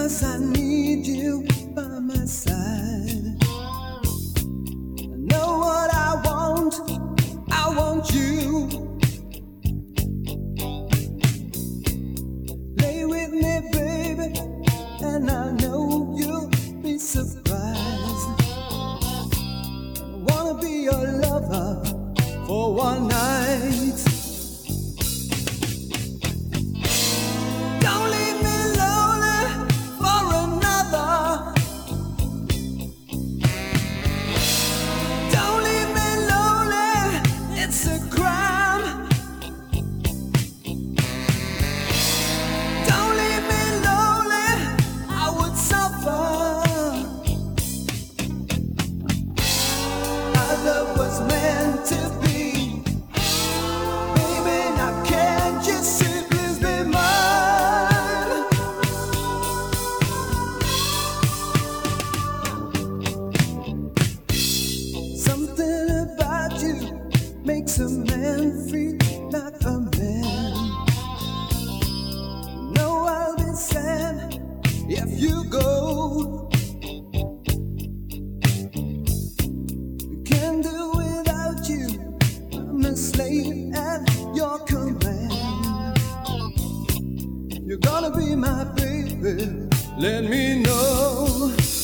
'cause I need you by my side. I know what I want you. Lay with me, baby, and I know you'll be surprised. I wanna be your lover for one night. Don't leave me lonely for another. Don't leave me lonely, it's a crime. Don't leave me lonely, I would suffer. Our love was meant to be. Baby, now can't you see, please be mine. Something about you makes a man feel like a man. No, I'll be sad if you go. Can't do without you. I'm a slave at your command. You're gonna be my baby. Let me know.